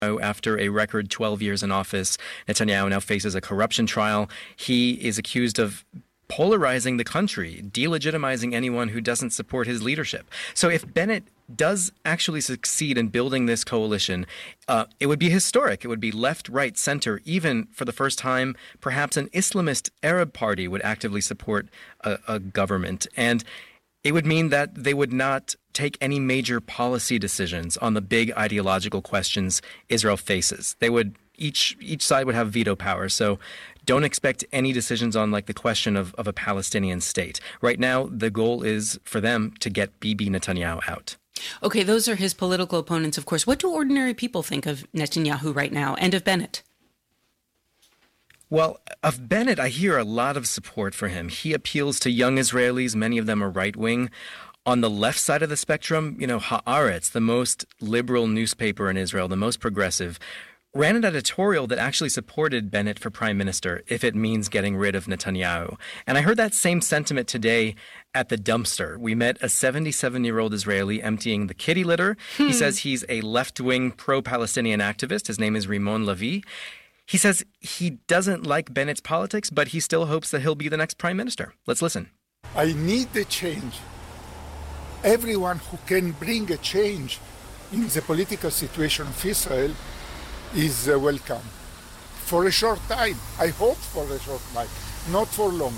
After a record 12 years in office, Netanyahu now faces a corruption trial. He is accused of polarizing the country, delegitimizing anyone who doesn't support his leadership. So if Bennett does actually succeed in building this coalition, it would be historic. It would be left, right, center. Even for the first time, perhaps an Islamist Arab party would actively support a government. And it would mean that they would not take any major policy decisions on the big ideological questions Israel faces. They would each side would have veto power. So don't expect any decisions on like the question of a Palestinian state. Right now, the goal is for them to get Bibi Netanyahu out. Okay, those are his political opponents, of course. What do ordinary people think of Netanyahu right now and of Bennett? Well, of Bennett, I hear a lot of support for him. He appeals to young Israelis. Many of them are right-wing. On the left side of the spectrum, Haaretz, the most liberal newspaper in Israel, the most progressive, ran an editorial that actually supported Bennett for prime minister if it means getting rid of Netanyahu. And I heard that same sentiment today at the dumpster. We met a 77-year-old Israeli emptying the kitty litter. He says he's a left-wing pro-Palestinian activist. His name is Rimon Levi. He says he doesn't like Bennett's politics, but he still hopes that he'll be the next prime minister. Let's listen. I need the change. Everyone who can bring a change in the political situation of Israel is welcome. For a short time. I hope for a short time, not for long.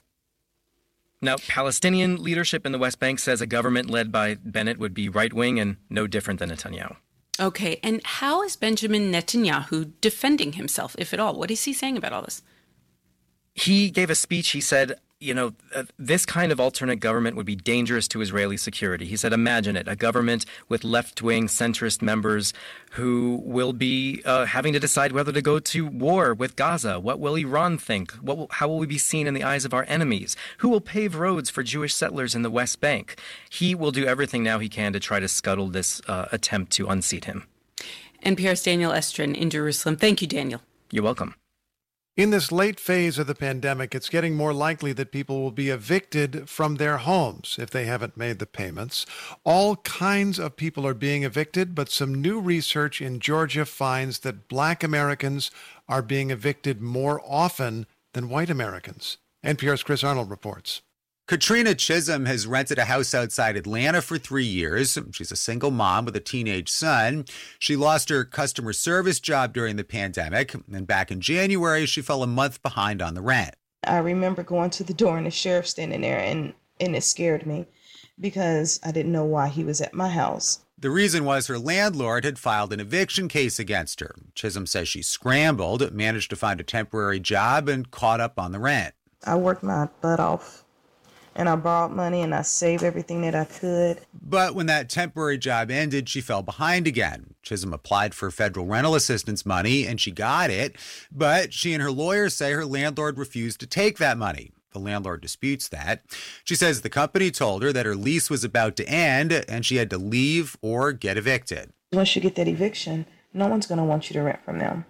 Now, Palestinian leadership in the West Bank says a government led by Bennett would be right-wing and no different than Netanyahu. Okay, and how is Benjamin Netanyahu defending himself, if at all? What is he saying about all this? He gave a speech. He said, this kind of alternate government would be dangerous to Israeli security. He said, imagine it, a government with left-wing centrist members who will be having to decide whether to go to war with Gaza. What will Iran think? How will we be seen in the eyes of our enemies? Who will pave roads for Jewish settlers in the West Bank? He will do everything now he can to try to scuttle this attempt to unseat him. NPR's Daniel Estrin in Jerusalem. Thank you, Daniel. You're welcome. In this late phase of the pandemic, it's getting more likely that people will be evicted from their homes if they haven't made the payments. All kinds of people are being evicted, but some new research in Georgia finds that Black Americans are being evicted more often than white Americans. NPR's Chris Arnold reports. Katrina Chisholm has rented a house outside Atlanta for 3 years. She's a single mom with a teenage son. She lost her customer service job during the pandemic, and back in January, she fell a month behind on the rent. I remember going to the door and the sheriff standing there, and it scared me because I didn't know why he was at my house. The reason was her landlord had filed an eviction case against her. Chisholm says she scrambled, managed to find a temporary job, and caught up on the rent. I worked my butt off. And I borrowed money and I saved everything that I could. But when that temporary job ended, she fell behind again. Chisholm applied for federal rental assistance money and she got it. But she and her lawyers say her landlord refused to take that money. The landlord disputes that. She says the company told her that her lease was about to end and she had to leave or get evicted. Once you get that eviction, no one's going to want you to rent from them.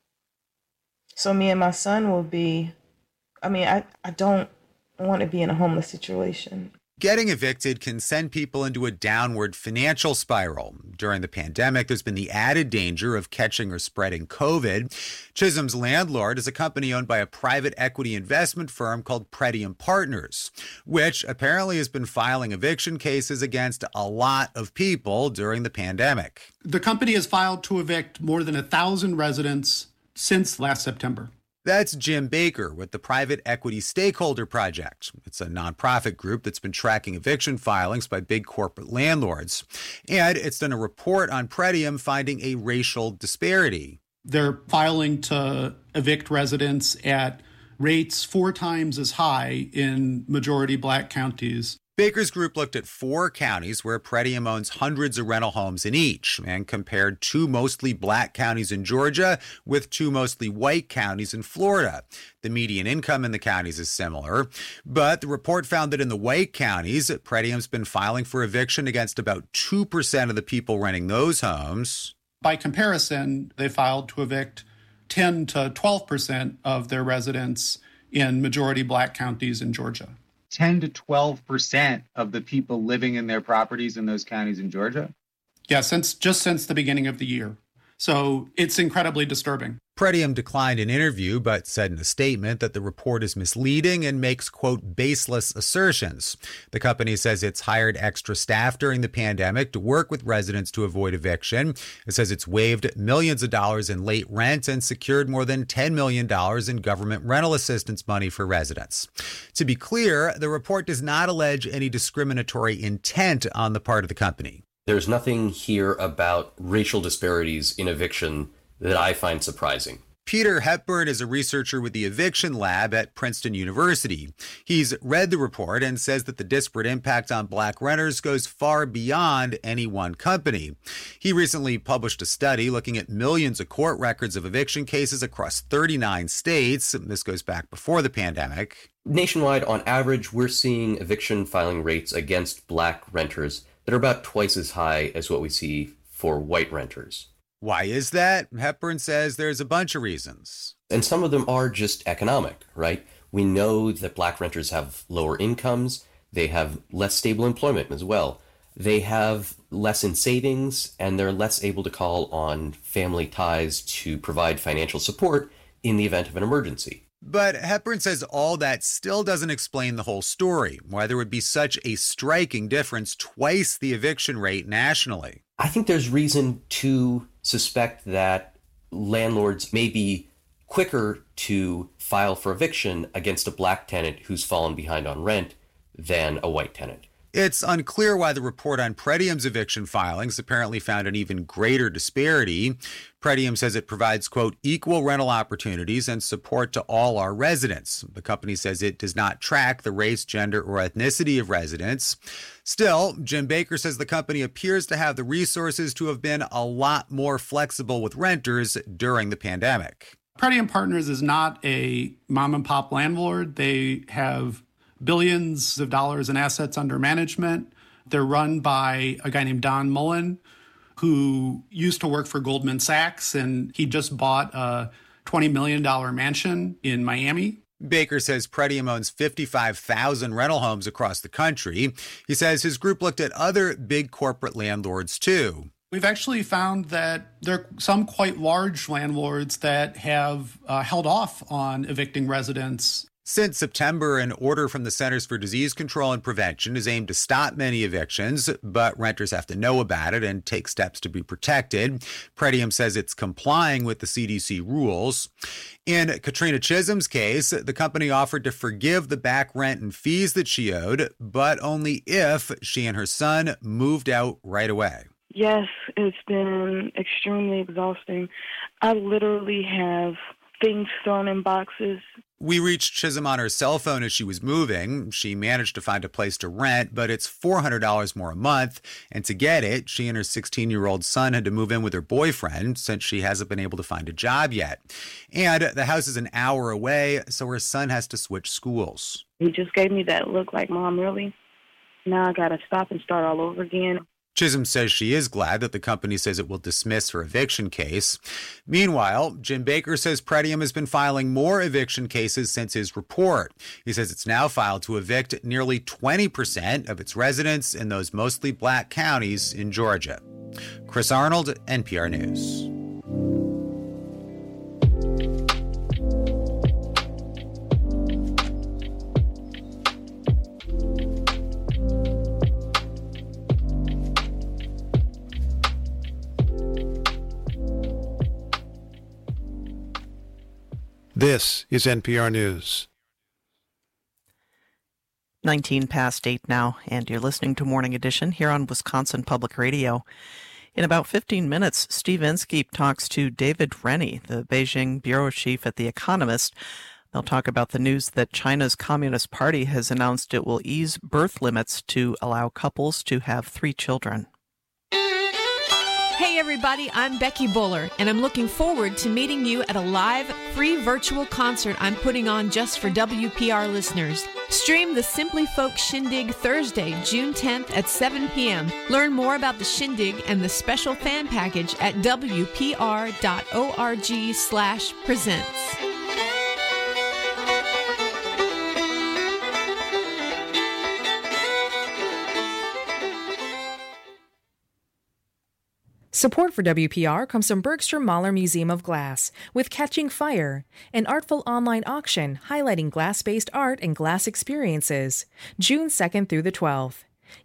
So me and my son will be, I don't want to be in a homeless situation. Getting evicted can send people into a downward financial spiral. During the pandemic, there's been the added danger of catching or spreading COVID. Chisholm's landlord is a company owned by a private equity investment firm called Pretium Partners, which apparently has been filing eviction cases against a lot of people during the pandemic. The company has filed to evict more than 1,000 residents since last September. That's Jim Baker with the Private Equity Stakeholder Project. It's a nonprofit group that's been tracking eviction filings by big corporate landlords. And it's done a report on Pretium finding a racial disparity. They're filing to evict residents at rates 4 times as high in majority Black counties. Baker's group looked at 4 counties where Pretium owns hundreds of rental homes in each and compared 2 mostly Black counties in Georgia with 2 mostly white counties in Florida. The median income in the counties is similar, but the report found that in the white counties, Pretium's been filing for eviction against about 2% of the people renting those homes. By comparison, they filed to evict 10 to 12% of their residents in majority Black counties in Georgia. 10 to 12% of the people living in their properties in those counties in Georgia? Yeah, since the beginning of the year. So it's incredibly disturbing. Pretium declined an interview, but said in a statement that the report is misleading and makes, quote, baseless assertions. The company says it's hired extra staff during the pandemic to work with residents to avoid eviction. It says it's waived millions of dollars in late rent and secured more than $10 million in government rental assistance money for residents. To be clear, the report does not allege any discriminatory intent on the part of the company. There's nothing here about racial disparities in eviction that I find surprising. Peter Hepburn is a researcher with the Eviction Lab at Princeton University. He's read the report and says that the disparate impact on black renters goes far beyond any one company. He recently published a study looking at millions of court records of eviction cases across 39 states. This goes back before the pandemic. Nationwide, on average, we're seeing eviction filing rates against black renters that are about twice as high as what we see for white renters. Why is that? Hepburn says there's a bunch of reasons. And some of them are just economic, right? We know that black renters have lower incomes. They have less stable employment as well. They have less in savings, and they're less able to call on family ties to provide financial support in the event of an emergency. But Hepburn says all that still doesn't explain the whole story, why there would be such a striking difference, twice the eviction rate nationally. I think there's reason to suspect that landlords may be quicker to file for eviction against a black tenant who's fallen behind on rent than a white tenant. It's unclear why the report on Pretium's eviction filings apparently found an even greater disparity. Pretium says it provides, quote, equal rental opportunities and support to all our residents. The company says it does not track the race, gender, or ethnicity of residents. Still, Jim Baker says the company appears to have the resources to have been a lot more flexible with renters during the pandemic. Pretium Partners is not a mom and pop landlord. They have billions of dollars in assets under management. They're run by a guy named Don Mullen, who used to work for Goldman Sachs, and he just bought a $20 million mansion in Miami. Baker says Pretium owns 55,000 rental homes across the country. He says his group looked at other big corporate landlords, too. We've actually found that there are some quite large landlords that have held off on evicting residents. Since September, an order from the Centers for Disease Control and Prevention is aimed to stop many evictions, but renters have to know about it and take steps to be protected. Pretium says it's complying with the CDC rules. In Katrina Chisholm's case, the company offered to forgive the back rent and fees that she owed, but only if she and her son moved out right away. Yes, it's been extremely exhausting. I literally have things thrown in boxes. We reached Chisholm on her cell phone as she was moving. She managed to find a place to rent, but it's $400 more a month. And to get it, she and her 16-year-old son had to move in with her boyfriend since she hasn't been able to find a job yet. And the house is an hour away, so her son has to switch schools. He just gave me that look like, Mom, really? Now I got to stop and start all over again. Chisholm says she is glad that the company says it will dismiss her eviction case. Meanwhile, Jim Baker says Pretium has been filing more eviction cases since his report. He says it's now filed to evict nearly 20% of its residents in those mostly black counties in Georgia. Chris Arnold, NPR News. This is NPR News. 19 past 8 now, and you're listening to Morning Edition here on Wisconsin Public Radio. In about 15 minutes, Steve Inskeep talks to David Rennie, the Beijing bureau chief at The Economist. They'll talk about the news that China's Communist Party has announced it will ease birth limits to allow couples to have 3 children. Hey everybody, I'm Becky Buller, and I'm looking forward to meeting you at a live, free virtual concert I'm putting on just for WPR listeners. Stream the Simply Folk Shindig Thursday, June 10th at 7 p.m. Learn more about the Shindig and the special fan package at wpr.org/presents. Support for WPR comes from Bergstrom Mahler Museum of Glass with Catching Fire, an artful online auction highlighting glass-based art and glass experiences, June 2nd through the 12th.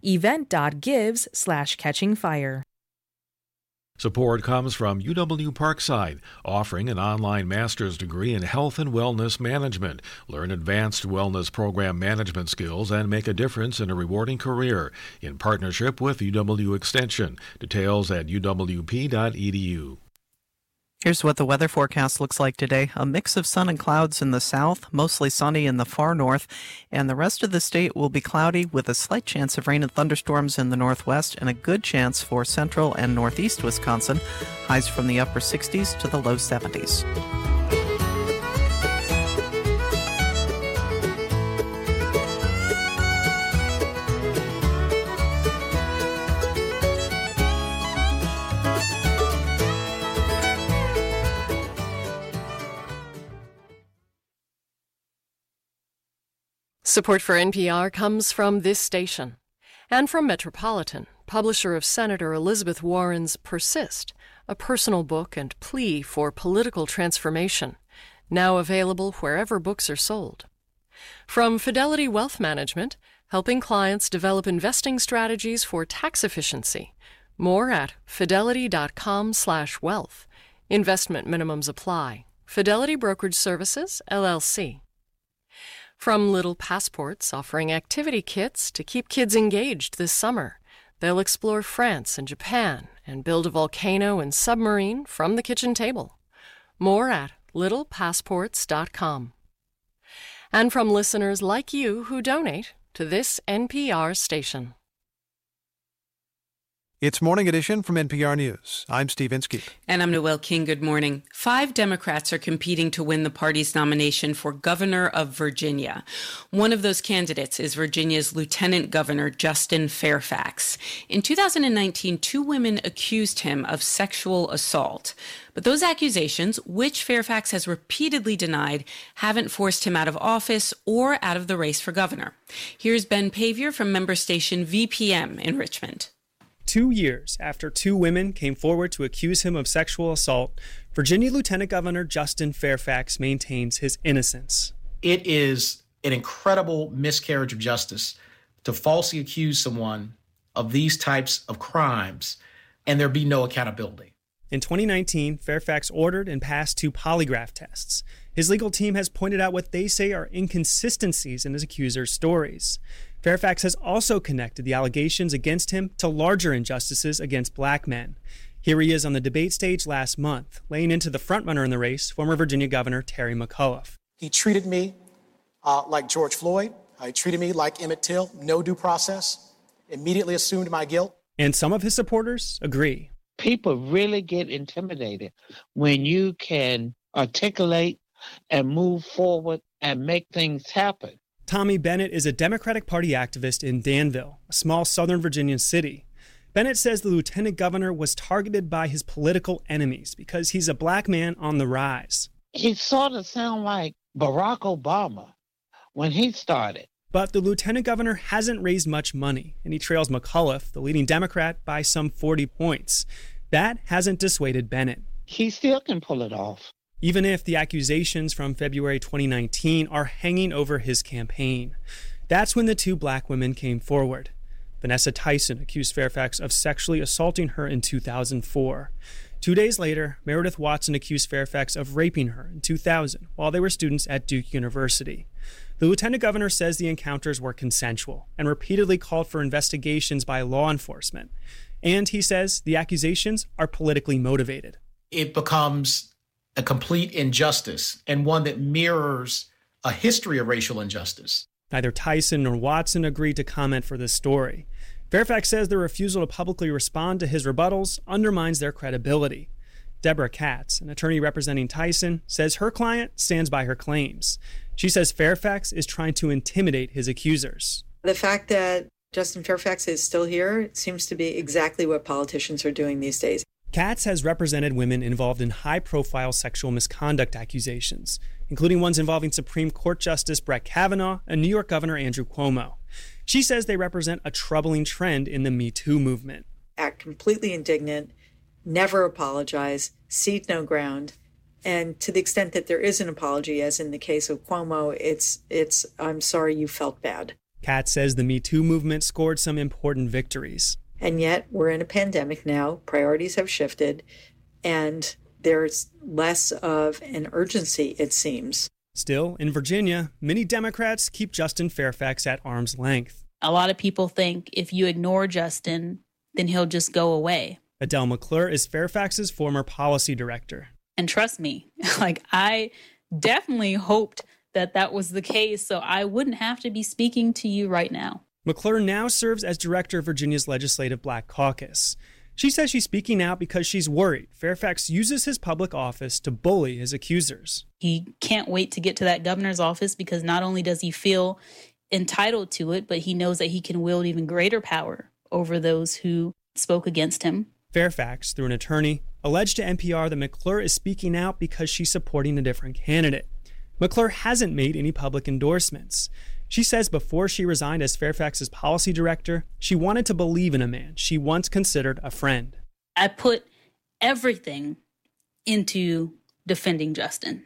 Event.gives/catchingfire. Support comes from UW Parkside, offering an online master's degree in health and wellness management. Learn advanced wellness program management skills and make a difference in a rewarding career in partnership with UW Extension. Details at uwp.edu. Here's what the weather forecast looks like today. A mix of sun and clouds in the south, mostly sunny in the far north, and the rest of the state will be cloudy with a slight chance of rain and thunderstorms in the northwest and a good chance for central and northeast Wisconsin. Highs from the upper 60s to the low 70s. Support for NPR comes from this station and from Metropolitan, publisher of Senator Elizabeth Warren's Persist, a personal book and plea for political transformation, now available wherever books are sold. From Fidelity Wealth Management, helping clients develop investing strategies for tax efficiency. More at fidelity.com/wealth. Investment minimums apply. Fidelity Brokerage Services, LLC. From Little Passports, offering activity kits to keep kids engaged this summer. They'll explore France and Japan and build a volcano and submarine from the kitchen table. More at littlepassports.com. And from listeners like you who donate to this NPR station. It's Morning Edition from NPR News. I'm Steve Inskeep. And I'm Noel King. Good morning. 5 Democrats are competing to win the party's nomination for governor of Virginia. One of those candidates is Virginia's Lieutenant Governor Justin Fairfax. In 2019, 2 women accused him of sexual assault. But those accusations, which Fairfax has repeatedly denied, haven't forced him out of office or out of the race for governor. Here's Ben Pavier from member station VPM in Richmond. 2 years after 2 women came forward to accuse him of sexual assault, Virginia Lieutenant Governor Justin Fairfax maintains his innocence. It is an incredible miscarriage of justice to falsely accuse someone of these types of crimes and there be no accountability. In 2019, Fairfax ordered and passed 2 polygraph tests. His legal team has pointed out what they say are inconsistencies in his accuser's stories. Fairfax has also connected the allegations against him to larger injustices against black men. Here he is on the debate stage last month, laying into the frontrunner in the race, former Virginia Governor Terry McAuliffe. He treated me like George Floyd. He treated me like Emmett Till, no due process, immediately assumed my guilt. And some of his supporters agree. People really get intimidated when you can articulate and move forward and make things happen. Tommy Bennett is a Democratic Party activist in Danville, a small southern Virginia city. Bennett says the lieutenant governor was targeted by his political enemies because he's a black man on the rise. He sort of sounds like Barack Obama when he started. But the lieutenant governor hasn't raised much money, and he trails McAuliffe, the leading Democrat, by some 40 points. That hasn't dissuaded Bennett. He still can pull it off. Even if the accusations from February 2019 are hanging over his campaign. That's when the 2 black women came forward. Vanessa Tyson accused Fairfax of sexually assaulting her in 2004. 2 days later, Meredith Watson accused Fairfax of raping her in 2000 while they were students at Duke University. The lieutenant governor says the encounters were consensual and repeatedly called for investigations by law enforcement. And he says the accusations are politically motivated. It becomes a complete injustice and one that mirrors a history of racial injustice. Neither Tyson nor Watson agreed to comment for this story. Fairfax says their refusal to publicly respond to his rebuttals undermines their credibility. Deborah Katz, an attorney representing Tyson, says her client stands by her claims. She says Fairfax is trying to intimidate his accusers. The fact that Justin Fairfax is still here seems to be exactly what politicians are doing these days. Katz has represented women involved in high-profile sexual misconduct accusations, including ones involving Supreme Court Justice Brett Kavanaugh and New York Governor Andrew Cuomo. She says they represent a troubling trend in the Me Too movement. Act completely indignant never apologize, cede no ground. And to the extent that there is an apology, as in the case of Cuomo, it's I'm sorry you felt bad. Katz says the Me Too movement scored some important victories. And yet we're in a pandemic now. Priorities have shifted, and there's less of an urgency, it seems. Still, in Virginia, many Democrats keep Justin Fairfax at arm's length. A lot of people think if you ignore Justin, then he'll just go away. Adele McClure is Fairfax's former policy director. And trust me, I definitely hoped that was the case, so I wouldn't have to be speaking to you right now. McClure now serves as director of Virginia's Legislative Black Caucus. She says she's speaking out because she's worried Fairfax uses his public office to bully his accusers. He can't wait to get to that governor's office because not only does he feel entitled to it, but he knows that he can wield even greater power over those who spoke against him. Fairfax, through an attorney, alleged to NPR that McClure is speaking out because she's supporting a different candidate. McClure hasn't made any public endorsements. She says before she resigned as Fairfax's policy director, she wanted to believe in a man she once considered a friend. I put everything into defending Justin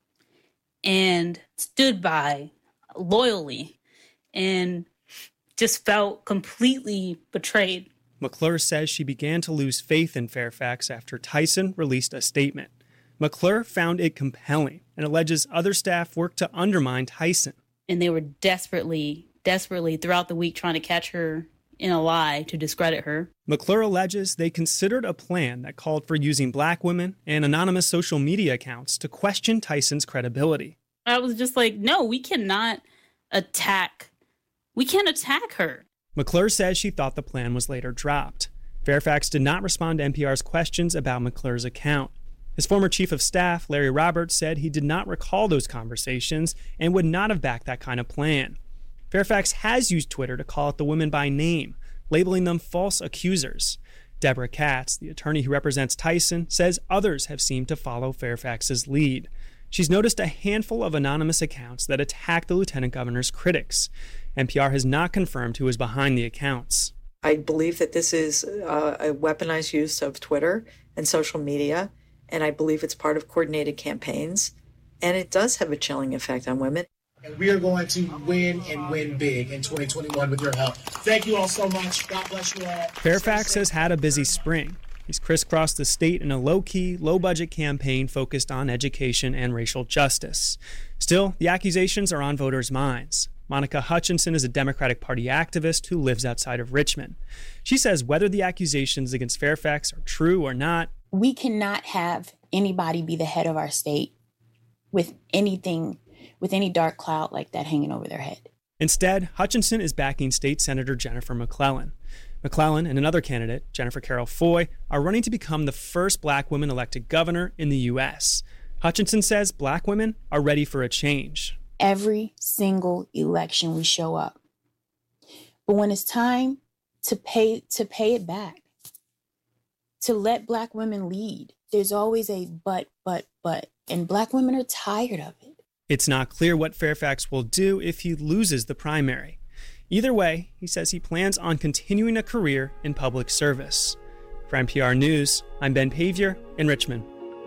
and stood by loyally and just felt completely betrayed. McClure says she began to lose faith in Fairfax after Tyson released a statement. McClure found it compelling and alleges other staff worked to undermine Tyson. And they were desperately throughout the week trying to catch her in a lie to discredit her. McClure alleges they considered a plan that called for using black women and anonymous social media accounts to question Tyson's credibility. I was just like, no, we can't attack her. McClure says she thought the plan was later dropped. Fairfax did not respond to NPR's questions about McClure's account. His former chief of staff, Larry Roberts, said he did not recall those conversations and would not have backed that kind of plan. Fairfax has used Twitter to call out the women by name, labeling them false accusers. Deborah Katz, the attorney who represents Tyson, says others have seemed to follow Fairfax's lead. She's noticed a handful of anonymous accounts that attack the lieutenant governor's critics. NPR has not confirmed who is behind the accounts. I believe that this is a weaponized use of Twitter and social media, and I believe it's part of coordinated campaigns, and it does have a chilling effect on women. And we are going to win and win big in 2021 with your help. Thank you all so much. God bless you all. Fairfax has had a busy spring. He's crisscrossed the state in a low-key, low-budget campaign focused on education and racial justice. Still, the accusations are on voters' minds. Monica Hutchinson is a Democratic Party activist who lives outside of Richmond. She says whether the accusations against Fairfax are true or not, we cannot have anybody be the head of our state with any dark cloud like that hanging over their head. Instead, Hutchinson is backing State Senator Jennifer McClellan. McClellan and another candidate, Jennifer Carroll Foy, are running to become the first black woman elected governor in the U.S. Hutchinson says black women are ready for a change. Every single election we show up. But when it's time to pay it back, to let black women lead, there's always a but. And black women are tired of it. It's not clear what Fairfax will do if he loses the primary. Either way, he says he plans on continuing a career in public service. For NPR News, I'm Ben Pavier in Richmond.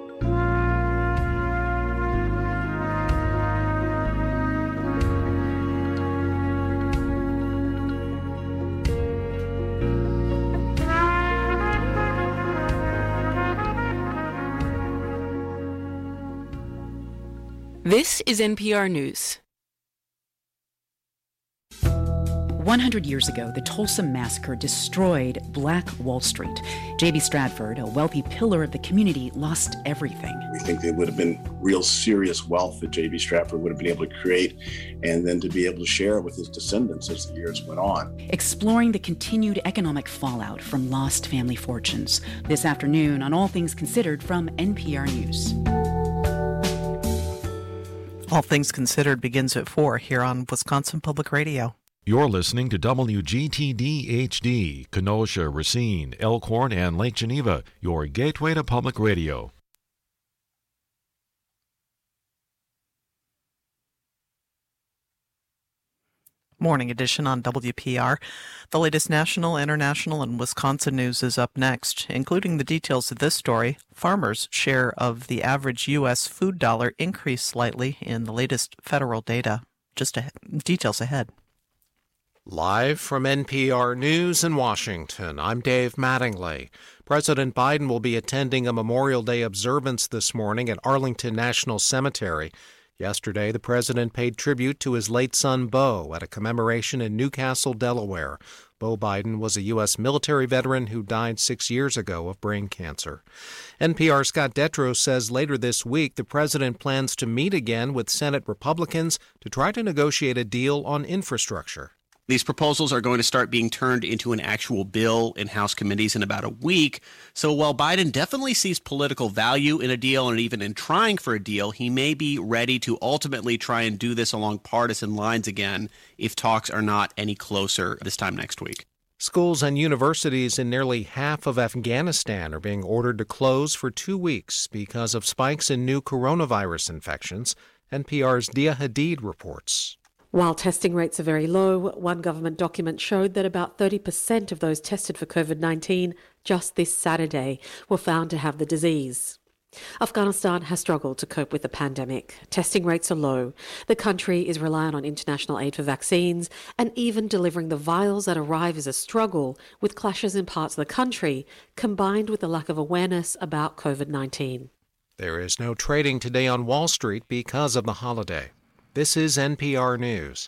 This is NPR News. 100 years ago, the Tulsa Massacre destroyed Black Wall Street. J.B. Stratford, a wealthy pillar of the community, lost everything. We think there would have been real serious wealth that J.B. Stratford would have been able to create and then to be able to share with his descendants as the years went on. Exploring the continued economic fallout from lost family fortunes. This afternoon on All Things Considered from NPR News. All Things Considered begins at 4 here on Wisconsin Public Radio. You're listening to WGTD HD, Kenosha, Racine, Elkhorn, and Lake Geneva, your gateway to public radio. Morning Edition on WPR. The latest national, international, and Wisconsin news is up next, including the details of this story. Farmers' share of the average U.S. food dollar increased slightly in the latest federal data. Details ahead. Live from NPR News in Washington, I'm Dave Mattingly. President Biden will be attending a Memorial Day observance this morning at Arlington National Cemetery. Yesterday, the president paid tribute to his late son, Beau, at a commemoration in Newcastle, Delaware. Beau Biden was a U.S. military veteran who died 6 years ago of brain cancer. NPR's Scott Detrow says later this week the president plans to meet again with Senate Republicans to try to negotiate a deal on infrastructure. These proposals are going to start being turned into an actual bill in House committees in about a week. So while Biden definitely sees political value in a deal and even in trying for a deal, he may be ready to ultimately try and do this along partisan lines again if talks are not any closer this time next week. Schools and universities in nearly half of Afghanistan are being ordered to close for 2 weeks because of spikes in new coronavirus infections. NPR's Dia Hadid reports. While testing rates are very low, one government document showed that about 30% of those tested for COVID-19 just this Saturday were found to have the disease. Afghanistan has struggled to cope with the pandemic. Testing rates are low. The country is reliant on international aid for vaccines, and even delivering the vials that arrive is a struggle, with clashes in parts of the country, combined with the lack of awareness about COVID-19. There is no trading today on Wall Street because of the holiday. This is NPR News.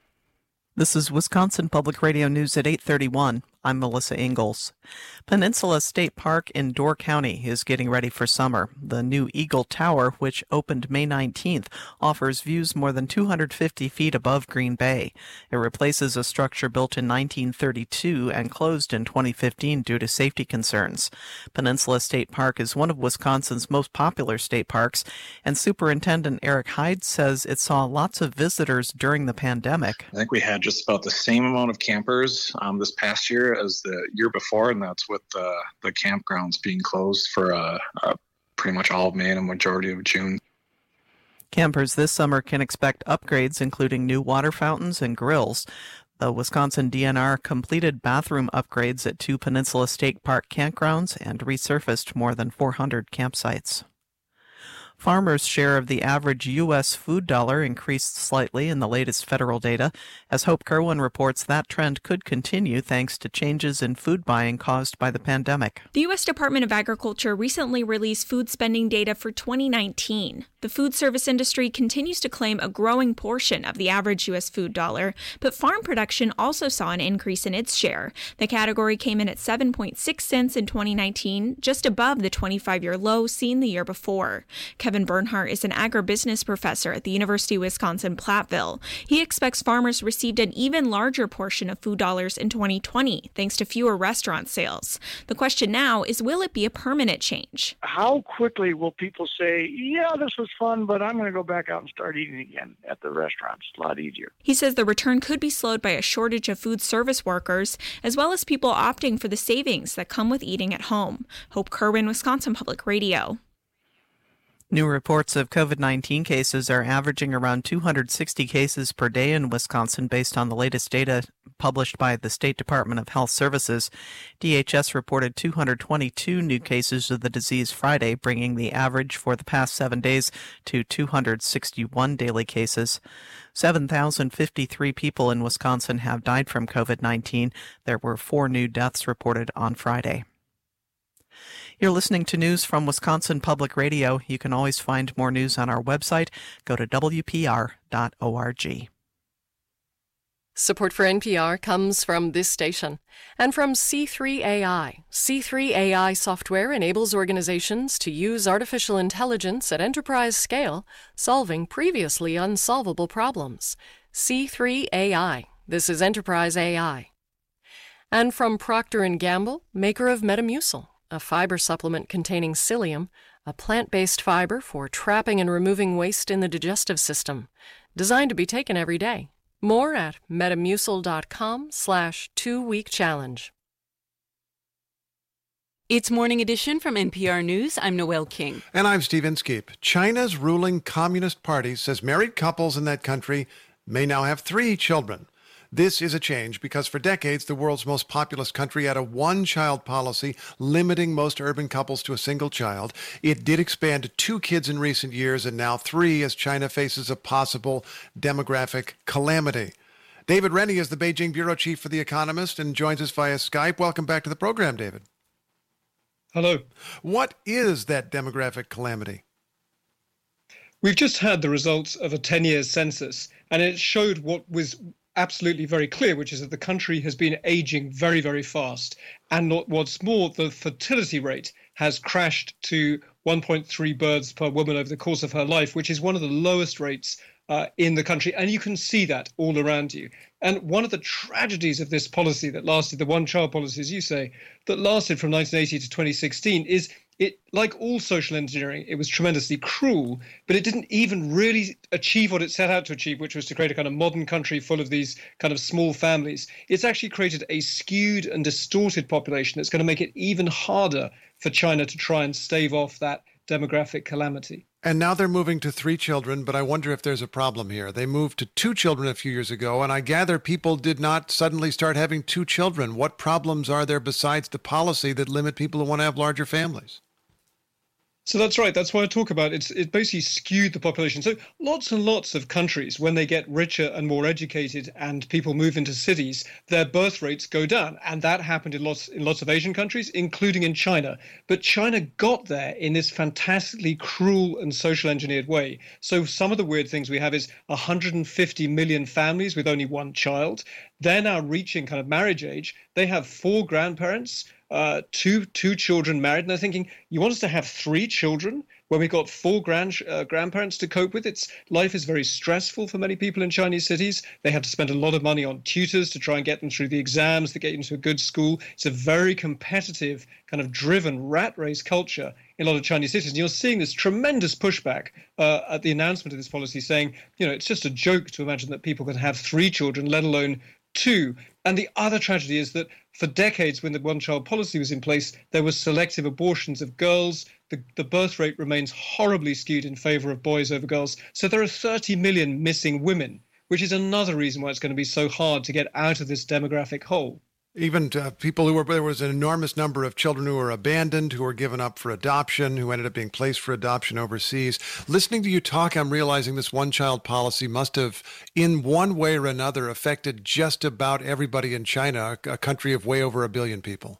This is Wisconsin Public Radio News at 8:31. I'm Melissa Ingalls. Peninsula State Park in Door County is getting ready for summer. The new Eagle Tower, which opened May 19th, offers views more than 250 feet above Green Bay. It replaces a structure built in 1932 and closed in 2015 due to safety concerns. Peninsula State Park is one of Wisconsin's most popular state parks, and Superintendent Eric Hyde says it saw lots of visitors during the pandemic. I think we had just about the same amount of campers this past year as the year before, and that's with the campgrounds being closed for pretty much all of May and a majority of June. Campers this summer can expect upgrades, including new water fountains and grills. The Wisconsin DNR completed bathroom upgrades at 2 Peninsula State Park campgrounds and resurfaced more than 400 campsites. Farmers' share of the average U.S. food dollar increased slightly in the latest federal data. As Hope Kerwin reports, that trend could continue thanks to changes in food buying caused by the pandemic. The U.S. Department of Agriculture recently released food spending data for 2019. The food service industry continues to claim a growing portion of the average U.S. food dollar, but farm production also saw an increase in its share. The category came in at 7.6 cents in 2019, just above the 25-year low seen the year before. Kevin Bernhardt is an agribusiness professor at the University of Wisconsin-Platteville. He expects farmers received an even larger portion of food dollars in 2020, thanks to fewer restaurant sales. The question now is, will it be a permanent change? How quickly will people say, yeah, this was fun, but I'm going to go back out and start eating again at the restaurants? It's a lot easier. He says the return could be slowed by a shortage of food service workers, as well as people opting for the savings that come with eating at home. Hope Kerwin, Wisconsin Public Radio. New reports of COVID-19 cases are averaging around 260 cases per day in Wisconsin based on the latest data published by the State Department of Health Services. DHS reported 222 new cases of the disease Friday, bringing the average for the past 7 days to 261 daily cases. 7,053 people in Wisconsin have died from COVID-19. There were 4 new deaths reported on Friday. You're listening to news from Wisconsin Public Radio. You can always find more news on our website. Go to WPR.org. Support for NPR comes from this station and from C3 AI. C3 AI software enables organizations to use artificial intelligence at enterprise scale, solving previously unsolvable problems. C3 AI. This is enterprise AI. And from Procter & Gamble, maker of Metamucil, a fiber supplement containing psyllium, a plant-based fiber for trapping and removing waste in the digestive system, designed to be taken every day. More at metamucil.com/2-week-challenge. It's Morning Edition from NPR News. I'm Noel King. And I'm Steve Inskeep. China's ruling Communist Party says married couples in that country may now have 3 children. This is a change because for decades, the world's most populous country had a one-child policy limiting most urban couples to a single child. It did expand to 2 kids in recent years and now 3 as China faces a possible demographic calamity. David Rennie is the Beijing bureau chief for The Economist and joins us via Skype. Welcome back to the program, David. Hello. What is that demographic calamity? We've just had the results of a 10-year census, and it showed what was absolutely very clear, which is that the country has been aging very, very fast. And what's more, the fertility rate has crashed to 1.3 births per woman over the course of her life, which is one of the lowest rates in the country. And you can see that all around you. And one of the tragedies of this policy that lasted, the one-child policy, as you say, that lasted from 1980 to 2016 is it, like all social engineering, it was tremendously cruel, but it didn't even really achieve what it set out to achieve, which was to create a kind of modern country full of these kind of small families. It's actually created a skewed and distorted population that's going to make it even harder for China to try and stave off that demographic calamity. And now they're moving to 3 children, but I wonder if there's a problem here. They moved to 2 children a few years ago, and I gather people did not suddenly start having 2 children. What problems are there besides the policy that limit people who want to have larger families? So that's right. That's why I talk about it basically skewed the population. So lots and lots of countries, when they get richer and more educated and people move into cities, their birth rates go down. And that happened in lots of Asian countries, including in China. But China got there in this fantastically cruel and social engineered way. So some of the weird things we have is 150 million families with only 1 child. They're now reaching kind of marriage age. They have 4 grandparents, two children married, and they're thinking, you want us to have 3 children when we've got 4 grandparents to cope with? Life is very stressful for many people in Chinese cities. They have to spend a lot of money on tutors to try and get them through the exams, to get into a good school. It's a very competitive, kind of driven rat race culture in a lot of Chinese cities. And you're seeing this tremendous pushback at the announcement of this policy saying, it's just a joke to imagine that people can have 3 children, let alone 2. And the other tragedy is that for decades, when the one-child policy was in place, there was selective abortions of girls. The birth rate remains horribly skewed in favor of boys over girls. So there are 30 million missing women, which is another reason why it's going to be so hard to get out of this demographic hole. Even people there was an enormous number of children who were abandoned, who were given up for adoption, who ended up being placed for adoption overseas. Listening to you talk, I'm realizing this one-child policy must have, in one way or another, affected just about everybody in China, a country of way over 1 billion people.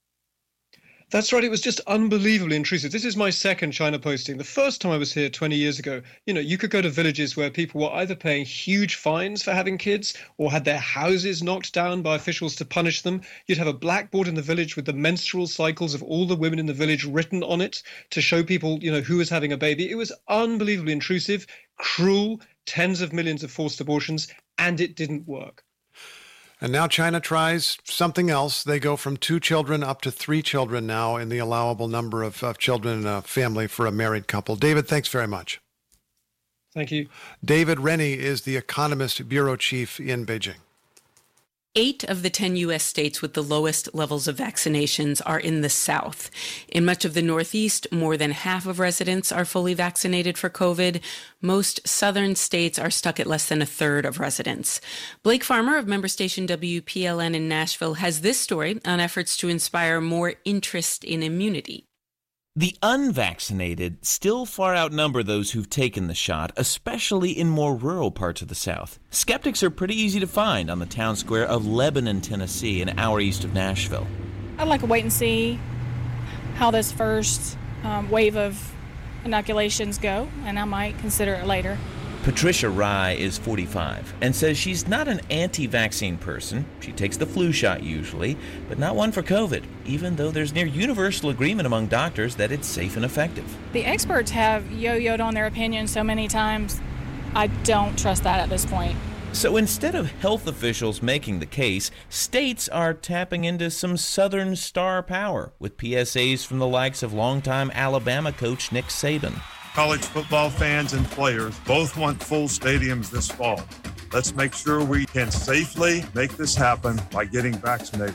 That's right. It was just unbelievably intrusive. This is my second China posting. The first time I was here 20 years ago, you could go to villages where people were either paying huge fines for having kids or had their houses knocked down by officials to punish them. You'd have a blackboard in the village with the menstrual cycles of all the women in the village written on it to show people, who was having a baby. It was unbelievably intrusive, cruel, tens of millions of forced abortions, and it didn't work. And now China tries something else. They go from 2 children up to 3 children now in the allowable number of children in a family for a married couple. David, thanks very much. Thank you. David Rennie is the Economist bureau chief in Beijing. 8 of the 10 U.S. states with the lowest levels of vaccinations are in the South. In much of the Northeast, more than half of residents are fully vaccinated for COVID. Most southern states are stuck at less than a third of residents. Blake Farmer of member station WPLN in Nashville has this story on efforts to inspire more interest in immunity. The unvaccinated still far outnumber those who've taken the shot, especially in more rural parts of the South. Skeptics are pretty easy to find on the town square of Lebanon, Tennessee, an hour east of Nashville. I'd like to wait and see how this first wave of inoculations go, and I might consider it later. Patricia Rye is 45 and says she's not an anti-vaccine person. She takes the flu shot usually, but not one for COVID, even though there's near universal agreement among doctors that it's safe and effective. The experts have yo-yoed on their opinion so many times, I don't trust that at this point. So instead of health officials making the case, states are tapping into some Southern star power with PSAs from the likes of longtime Alabama coach Nick Saban. College football fans and players both want full stadiums this fall. Let's make sure we can safely make this happen by getting vaccinated.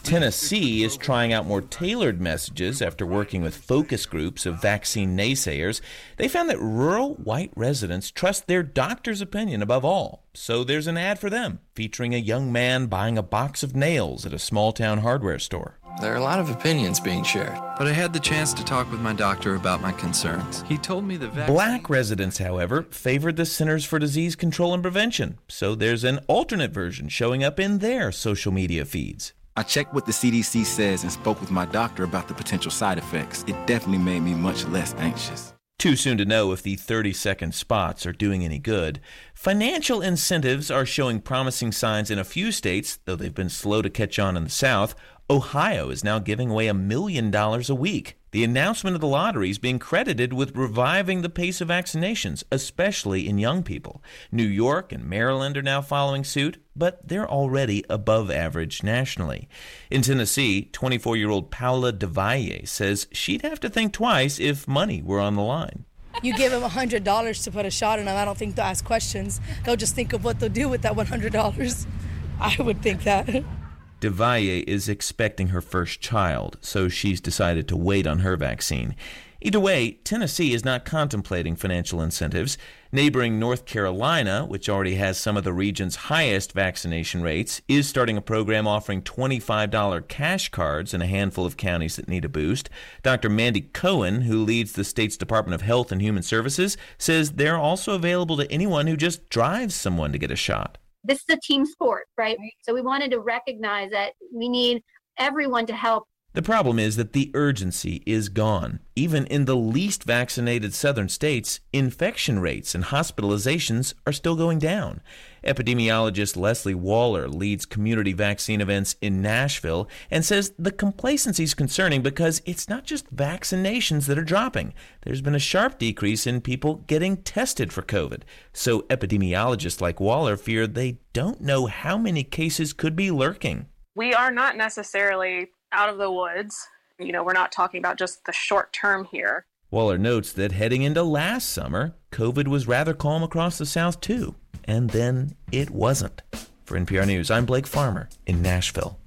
Tennessee is trying out more tailored messages after working with focus groups of vaccine naysayers. They found that rural white residents trust their doctor's opinion above all. So there's an ad for them featuring a young man buying a box of nails at a small-town hardware store. There are a lot of opinions being shared, but I had the chance to talk with my doctor about my concerns. He told me the vaccine... Black residents, however, favored the Centers for Disease Control and Prevention, so there's an alternate version showing up in their social media feeds. I checked what the CDC says and spoke with my doctor about the potential side effects. It definitely made me much less anxious. Too soon to know if the 30-second spots are doing any good. Financial incentives are showing promising signs in a few states, though they've been slow to catch on in the South. Ohio is now giving away $1 million a week. The announcement of the lottery is being credited with reviving the pace of vaccinations, especially in young people. New York and Maryland are now following suit, but they're already above average nationally. In Tennessee, 24-year-old Paula DeValle says she'd have to think twice if money were on the line. You give them $100 to put a shot in them. I don't think they'll ask questions. They'll just think of what they'll do with that $100. I would think that. DeValle is expecting her first child, so she's decided to wait on her vaccine. Either way, Tennessee is not contemplating financial incentives. Neighboring North Carolina, which already has some of the region's highest vaccination rates, is starting a program offering $25 cash cards in a handful of counties that need a boost. Dr. Mandy Cohen, who leads the state's Department of Health and Human Services, says they're also available to anyone who just drives someone to get a shot. This is a team sport, right? So we wanted to recognize that we need everyone to help. The problem is that the urgency is gone. Even in the least vaccinated southern states, infection rates and hospitalizations are still going down. Epidemiologist Leslie Waller leads community vaccine events in Nashville and says the complacency is concerning because it's not just vaccinations that are dropping. There's been a sharp decrease in people getting tested for COVID. So epidemiologists like Waller fear they don't know how many cases could be lurking. We are not necessarily out of the woods. We're not talking about just the short term here. Waller notes that heading into last summer, COVID was rather calm across the South too. And then it wasn't. For NPR News, I'm Blake Farmer in Nashville.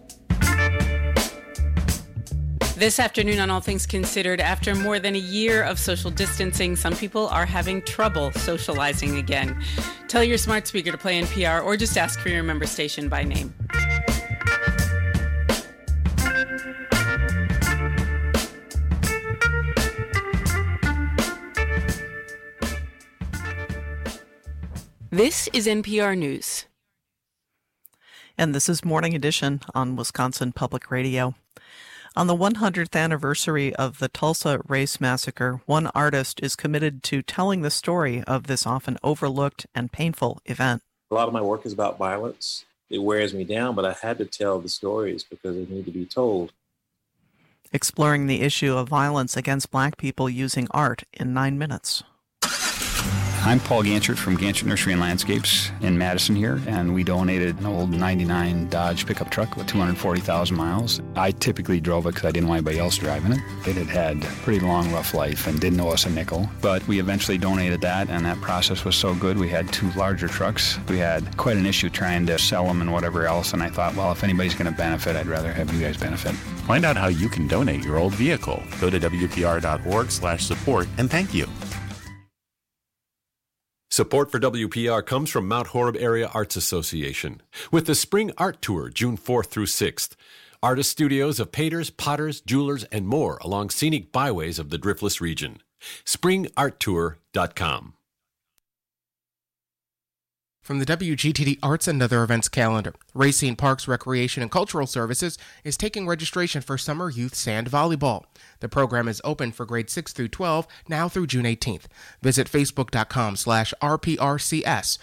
This afternoon on All Things Considered, after more than a year of social distancing, some people are having trouble socializing again. Tell your smart speaker to play NPR or just ask for your member station by name. This is NPR News. And this is Morning Edition on Wisconsin Public Radio. On the 100th anniversary of the Tulsa Race Massacre, one artist is committed to telling the story of this often overlooked and painful event. A lot of my work is about violence. It wears me down, but I had to tell the stories because they need to be told. Exploring the issue of violence against Black people using art in 9 minutes. I'm Paul Ganchert from Ganchert Nursery and Landscapes in Madison here, and we donated an old 99 Dodge pickup truck with 240,000 miles. I typically drove it because I didn't want anybody else driving it. It had had a pretty long, rough life and didn't owe us a nickel, but we eventually donated that, and that process was so good. We had 2 larger trucks. We had quite an issue trying to sell them and whatever else, and I thought, well, if anybody's going to benefit, I'd rather have you guys benefit. Find out how you can donate your old vehicle. Go to WPR.org/support, and thank you. Support for WPR comes from Mount Horeb Area Arts Association with the Spring Art Tour, June 4th through 6th. Artist studios of painters, potters, jewelers, and more along scenic byways of the Driftless region. SpringArtTour.com. From the WGTD Arts and Other Events calendar, Racine Parks Recreation and Cultural Services is taking registration for Summer Youth Sand Volleyball. The program is open for grades 6 through 12 now through June 18th. Visit facebook.com/RPRCS.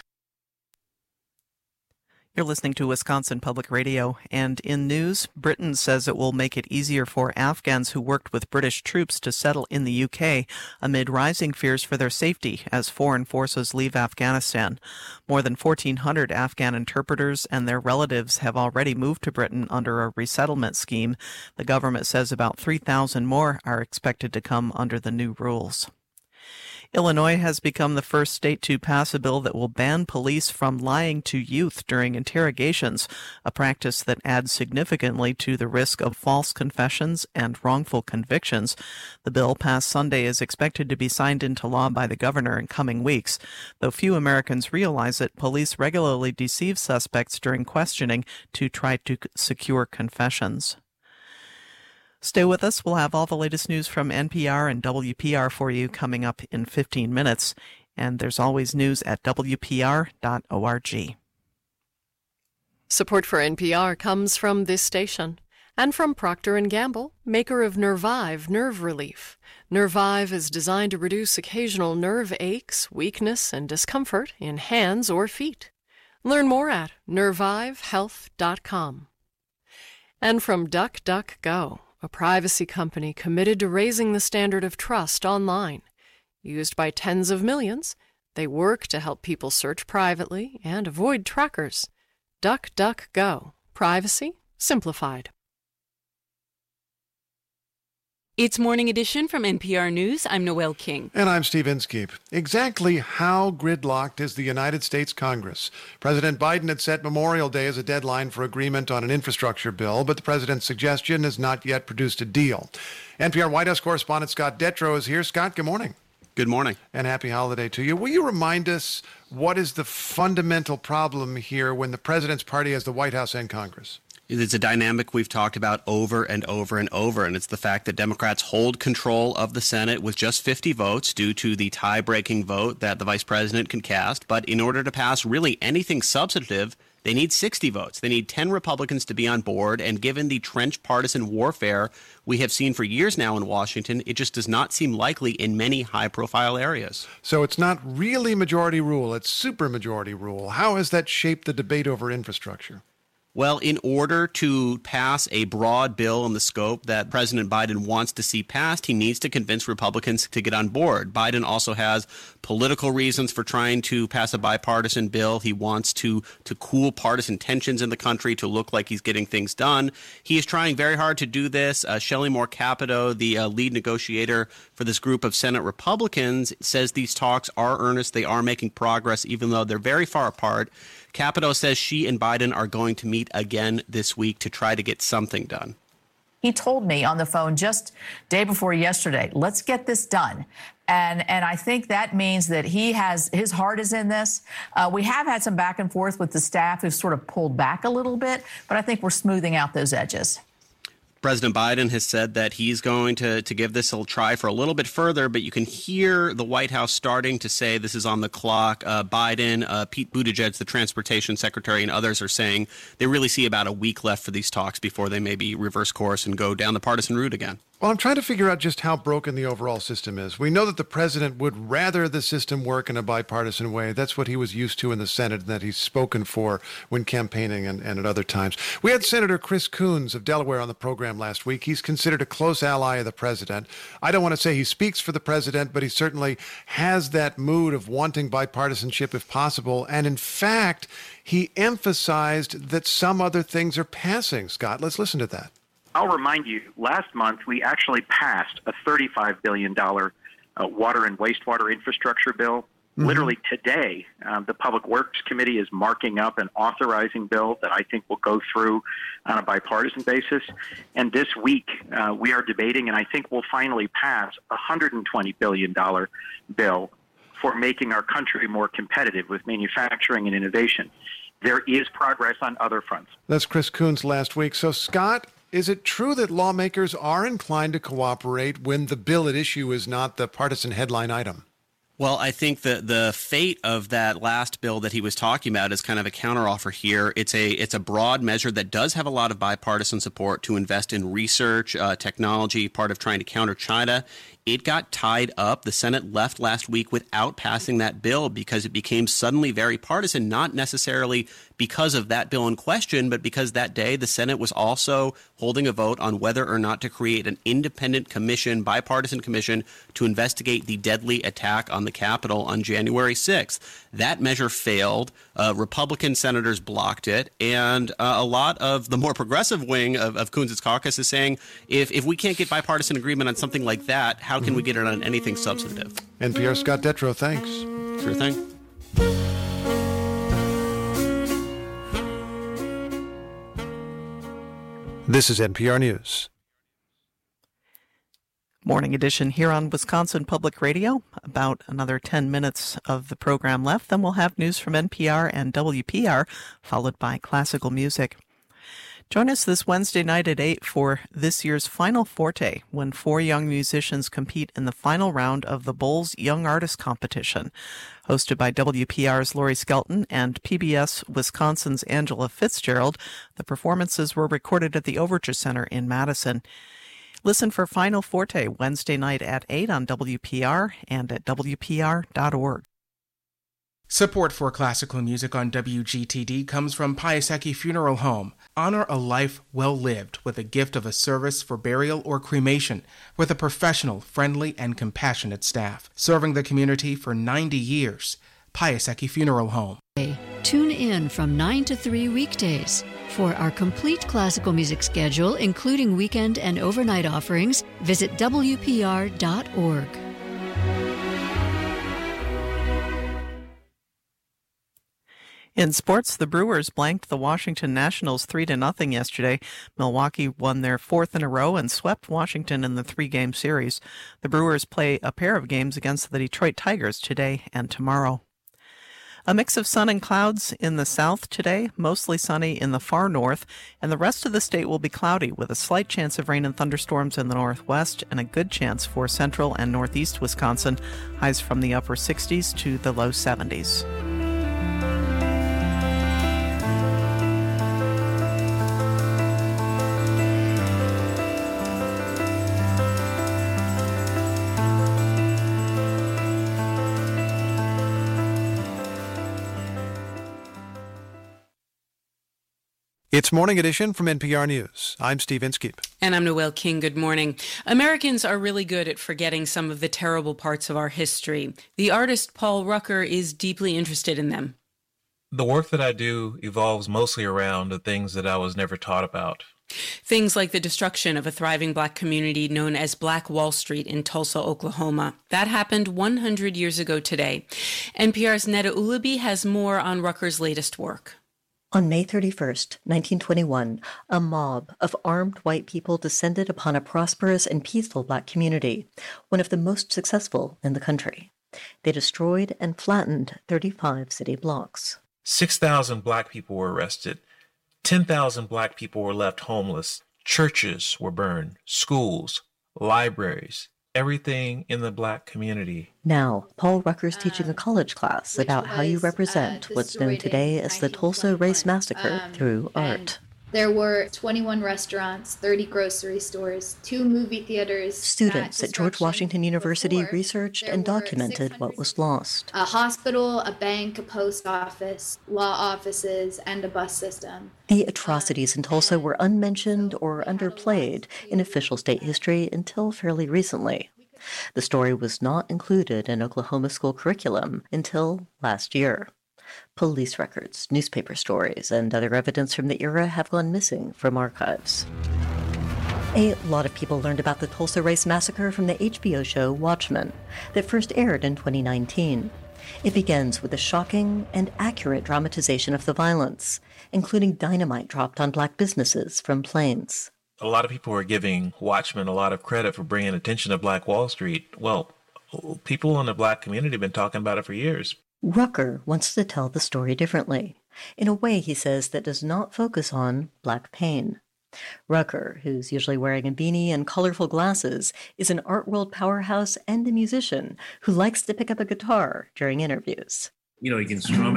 You're listening to Wisconsin Public Radio, and in news, Britain says it will make it easier for Afghans who worked with British troops to settle in the UK amid rising fears for their safety as foreign forces leave Afghanistan. More than 1,400 Afghan interpreters and their relatives have already moved to Britain under a resettlement scheme. The government says about 3,000 more are expected to come under the new rules. Illinois has become the first state to pass a bill that will ban police from lying to youth during interrogations, a practice that adds significantly to the risk of false confessions and wrongful convictions. The bill passed Sunday is expected to be signed into law by the governor in coming weeks, though few Americans realize that police regularly deceive suspects during questioning to try to secure confessions. Stay with us. We'll have all the latest news from NPR and WPR for you coming up in 15 minutes. And there's always news at WPR.org. Support for NPR comes from this station and from Procter & Gamble, maker of Nervive Nerve Relief. Nervive is designed to reduce occasional nerve aches, weakness, and discomfort in hands or feet. Learn more at nervivehealth.com. And from DuckDuckGo, a privacy company committed to raising the standard of trust online. Used by tens of millions, they work to help people search privately and avoid trackers. DuckDuckGo. Privacy simplified. It's Morning Edition from NPR News. I'm Noel King. And I'm Steve Inskeep. Exactly how gridlocked is the United States Congress? President Biden had set Memorial Day as a deadline for agreement on an infrastructure bill, but the president's suggestion has not yet produced a deal. NPR White House correspondent Scott Detrow is here. Scott, good morning. Good morning. And happy holiday to you. Will you remind us what is the fundamental problem here when the president's party has the White House and Congress? It's a dynamic we've talked about over and over and over, and it's the fact that Democrats hold control of the Senate with just 50 votes due to the tie-breaking vote that the vice president can cast. But in order to pass really anything substantive, they need 60 votes. They need 10 Republicans to be on board, and given the trench partisan warfare we have seen for years now in Washington, it just does not seem likely in many high-profile areas. So it's not really majority rule, it's supermajority rule. How has that shaped the debate over infrastructure? Well, in order to pass a broad bill in the scope that President Biden wants to see passed, he needs to convince Republicans to get on board. Biden also has political reasons for trying to pass a bipartisan bill. He wants to cool partisan tensions in the country, to look like he's getting things done. He is trying very hard to do this. Shelley Moore Capito, the lead negotiator for this group of Senate Republicans, says these talks are earnest. They are making progress, even though they're very far apart. Capito says she and Biden are going to meet again this week to try to get something done. He told me on the phone just day before yesterday, let's get this done. And I think that means that his heart is in this. We have had some back and forth with the staff who've sort of pulled back a little bit, but I think we're smoothing out those edges. President Biden has said that he's going to give this a try for a little bit further, but you can hear the White House starting to say this is on the clock. Biden, Pete Buttigieg, the transportation secretary, and others are saying they really see about a week left for these talks before they maybe reverse course and go down the partisan route again. Well, I'm trying to figure out just how broken the overall system is. We know that the president would rather the system work in a bipartisan way. That's what he was used to in the Senate and that he's spoken for when campaigning and at other times. We had Senator Chris Coons of Delaware on the program last week. He's considered a close ally of the president. I don't want to say he speaks for the president, but he certainly has that mood of wanting bipartisanship if possible. And in fact, he emphasized that some other things are passing. Scott, let's listen to that. I'll remind you, last month we actually passed a $35 billion water and wastewater infrastructure bill. Mm-hmm. Literally today, the Public Works Committee is marking up an authorizing bill that I think will go through on a bipartisan basis. And this week, we are debating, and I think we'll finally pass a $120 billion bill for making our country more competitive with manufacturing and innovation. There is progress on other fronts. That's Chris Coons last week. So, Scott, is it true that lawmakers are inclined to cooperate when the bill at issue is not the partisan headline item? Well, I think the fate of that last bill that he was talking about is kind of a counteroffer here. It's a broad measure that does have a lot of bipartisan support to invest in research, technology, part of trying to counter China. It got tied up. The Senate left last week without passing that bill because it became suddenly very partisan, not necessarily because of that bill in question, but because that day the Senate was also holding a vote on whether or not to create an independent commission, bipartisan commission, to investigate the deadly attack on the the Capitol on January 6th. That measure failed. Republican senators blocked it. And a lot of the more progressive wing of Coons' caucus is saying, if we can't get bipartisan agreement on something like that, how can we get it on anything substantive? NPR's Scott Detrow, thanks. Sure thing. This is NPR News. Morning edition here on Wisconsin Public Radio. About another 10 minutes of the program left. Then we'll have news from NPR and WPR, followed by classical music. Join us this Wednesday night at 8 for this year's Final Forte, when 4 young musicians compete in the final round of the Bowles Young Artist Competition. Hosted by WPR's Lori Skelton and PBS Wisconsin's Angela Fitzgerald, the performances were recorded at the Overture Center in Madison. Listen for Final Forte Wednesday night at 8 on WPR and at WPR.org. Support for classical music on WGTD comes from Piasecki Funeral Home. Honor a life well lived with a gift of a service for burial or cremation with a professional, friendly, and compassionate staff. Serving the community for 90 years. Piasecki Funeral Home. Tune in from 9 to 3 weekdays. For our complete classical music schedule, including weekend and overnight offerings, visit WPR.org. In sports, the Brewers blanked the Washington Nationals 3-0 yesterday. Milwaukee won their 4th in a row and swept Washington in the 3-game series. The Brewers play a pair of games against the Detroit Tigers today and tomorrow. A mix of sun and clouds in the south today, mostly sunny in the far north, and the rest of the state will be cloudy with a slight chance of rain and thunderstorms in the northwest and a good chance for central and northeast Wisconsin, highs from the upper 60s to the low 70s. It's Morning Edition from NPR News. I'm Steve Inskeep. And I'm Noel King. Good morning. Americans are really good at forgetting some of the terrible parts of our history. The artist Paul Rucker is deeply interested in them. The work that I do evolves mostly around the things that I was never taught about. Things like the destruction of a thriving black community known as Black Wall Street in Tulsa, Oklahoma. That happened 100 years ago today. NPR's Neda Ulaby has more on Rucker's latest work. On May 31st, 1921, a mob of armed white people descended upon a prosperous and peaceful black community, one of the most successful in the country. They destroyed and flattened 35 city blocks. 6,000 black people were arrested. 10,000 black people were left homeless. Churches were burned. Schools, libraries, everything in the black community. Now, Paul Rucker's teaching a college class about how you represent what's known today as the Tulsa Race Massacre through art. There were 21 restaurants, 30 grocery stores, 2 movie theaters. Students at George Washington University researched and documented what was lost. A hospital, a bank, a post office, law offices, and a bus system. The atrocities in Tulsa were unmentioned or underplayed in official state history until fairly recently. The story was not included in Oklahoma school curriculum until last year. Police records, newspaper stories, and other evidence from the era have gone missing from archives. A lot of people learned about the Tulsa Race Massacre from the HBO show Watchmen, that first aired in 2019. It begins with a shocking and accurate dramatization of the violence, including dynamite dropped on black businesses from planes. A lot of people are giving Watchmen a lot of credit for bringing attention to Black Wall Street. Well, people in the black community have been talking about it for years. Rucker wants to tell the story differently, in a way, he says, that does not focus on black pain. Rucker, who's usually wearing a beanie and colorful glasses, is an art world powerhouse and a musician who likes to pick up a guitar during interviews. You know, you can strum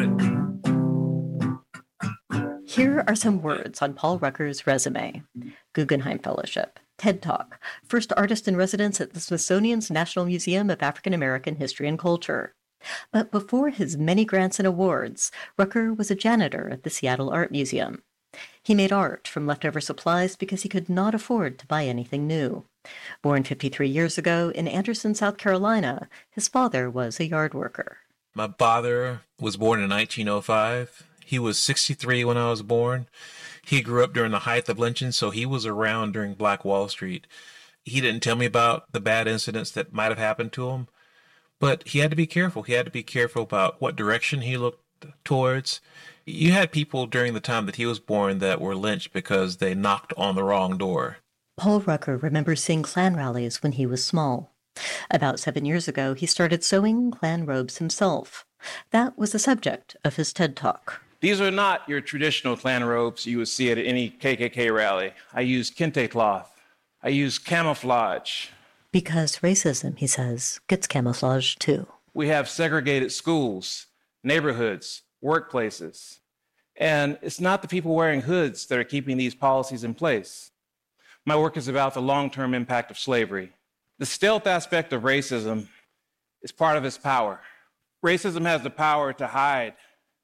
it. Here are some words on Paul Rucker's resume. Guggenheim Fellowship, TED Talk, first artist in residence at the Smithsonian's National Museum of African American History and Culture. But before his many grants and awards, Rucker was a janitor at the Seattle Art Museum. He made art from leftover supplies because he could not afford to buy anything new. Born 53 years ago in Anderson, South Carolina, his father was a yard worker. My father was born in 1905. He was 63 when I was born. He grew up during the height of lynching, so he was around during Black Wall Street. He didn't tell me about the bad incidents that might have happened to him, but he had to be careful. He had to be careful about what direction he looked towards. You had people during the time that he was born that were lynched because they knocked on the wrong door. Paul Rucker remembers seeing Klan rallies when he was small. About 7 years ago, he started sewing Klan robes himself. That was the subject of his TED Talk. These are not your traditional Klan robes you would see at any KKK rally. I use kente cloth. I use camouflage. Because racism, he says, gets camouflaged too. We have segregated schools, neighborhoods, workplaces. And it's not the people wearing hoods that are keeping these policies in place. My work is about the long-term impact of slavery. The stealth aspect of racism is part of its power. Racism has the power to hide.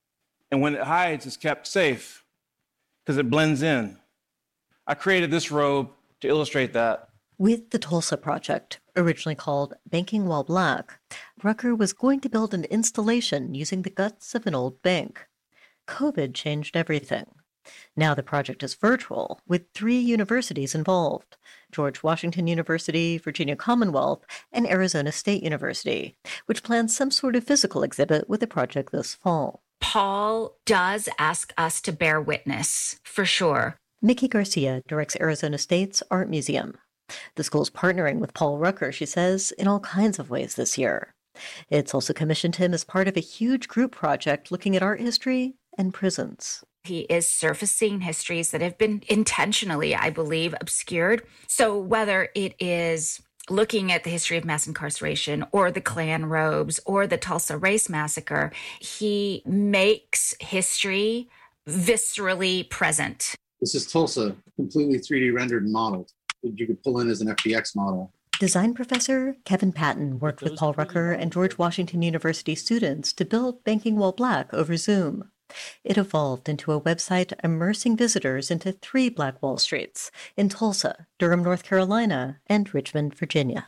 And when it hides, it's kept safe because it blends in. I created this robe to illustrate that. With the Tulsa Project, originally called Banking While Black, Rucker was going to build an installation using the guts of an old bank. COVID changed everything. Now the project is virtual, with 3 universities involved: George Washington University, Virginia Commonwealth, and Arizona State University, which plans some sort of physical exhibit with the project this fall. Paul does ask us to bear witness, for sure. Mickey Garcia directs Arizona State's Art Museum. The school's partnering with Paul Rucker, she says, in all kinds of ways this year. It's also commissioned him as part of a huge group project looking at art history and prisons. He is surfacing histories that have been intentionally, I believe, obscured. So whether it is looking at the history of mass incarceration or the Klan robes or the Tulsa Race Massacre, he makes history viscerally present. This is Tulsa, completely 3D rendered and modeled. You could pull in as an FDX model. Design professor Kevin Patton worked with Paul Rucker and George Washington University students to build Banking While Black over Zoom. It evolved into a website immersing visitors into 3 Black Wall Streets in Tulsa, Durham, North Carolina, and Richmond, Virginia.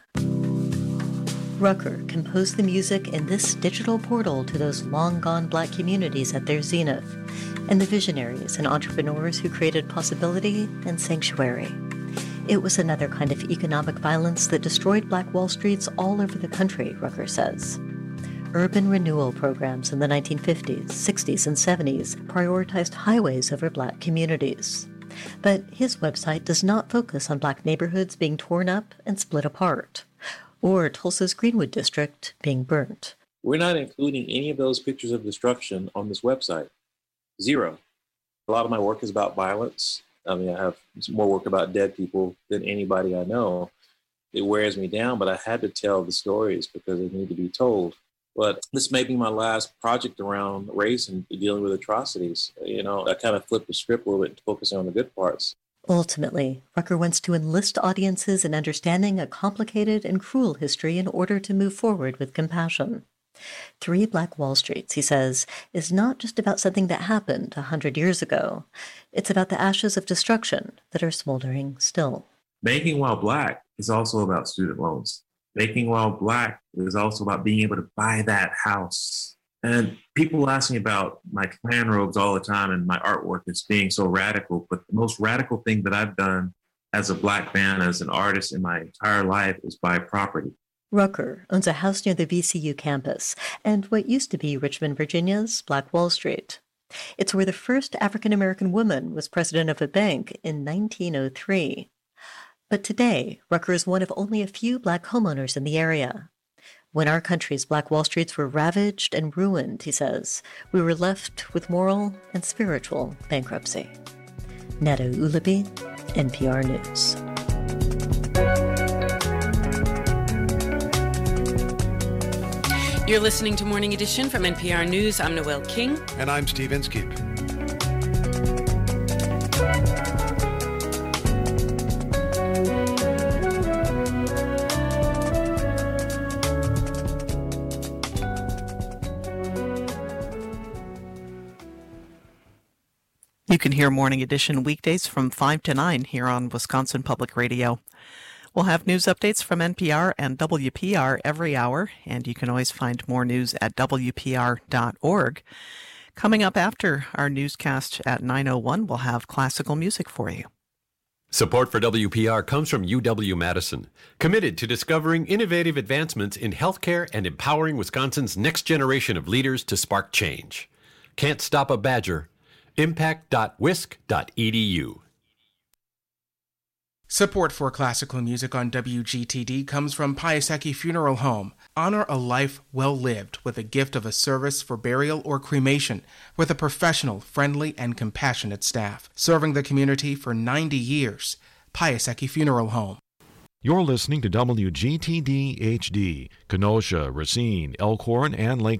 Rucker composed the music in this digital portal to those long-gone Black communities at their zenith, and the visionaries and entrepreneurs who created possibility and sanctuary. It was another kind of economic violence that destroyed Black Wall Streets all over the country, Rucker says. Urban renewal programs in the 1950s, 60s, and 70s prioritized highways over Black communities. But his website does not focus on Black neighborhoods being torn up and split apart, or Tulsa's Greenwood District being burnt. We're not including any of those pictures of destruction on this website. 0. A lot of my work is about violence. I mean, I have more work about dead people than anybody I know. It wears me down, but I had to tell the stories because they need to be told. But this may be my last project around race and dealing with atrocities. You know, I kind of flipped the script a little bit, focusing on the good parts. Ultimately, Rucker wants to enlist audiences in understanding a complicated and cruel history in order to move forward with compassion. 3 Black Wall Streets, he says, is not just about something that happened 100 years ago. It's about the ashes of destruction that are smoldering still. Banking While Black is also about student loans. Banking While Black is also about being able to buy that house. And people ask me about my Klan robes all the time and my artwork as being so radical. But the most radical thing that I've done as a Black man, as an artist in my entire life, is buy property. Rucker owns a house near the VCU campus and what used to be Richmond, Virginia's Black Wall Street. It's where the first African-American woman was president of a bank in 1903. But today, Rucker is one of only a few Black homeowners in the area. When our country's Black Wall Streets were ravaged and ruined, he says, we were left with moral and spiritual bankruptcy. Netta Ulaby, NPR News. You're listening to Morning Edition from NPR News. I'm Noel King. And I'm Steve Inskeep. You can hear Morning Edition weekdays from 5 to 9 here on Wisconsin Public Radio. We'll have news updates from NPR and WPR every hour, and you can always find more news at WPR.org. Coming up after our newscast at 9:01, we'll have classical music for you. Support for WPR comes from UW-Madison, committed to discovering innovative advancements in healthcare and empowering Wisconsin's next generation of leaders to spark change. Can't stop a Badger. Impact.wisc.edu. Support for classical music on WGTD comes from Piasecki Funeral Home. Honor a life well lived with a gift of a service for burial or cremation with a professional, friendly, and compassionate staff. Serving the community for 90 years. Piasecki Funeral Home. You're listening to WGTD HD, Kenosha, Racine, Elkhorn, and Lake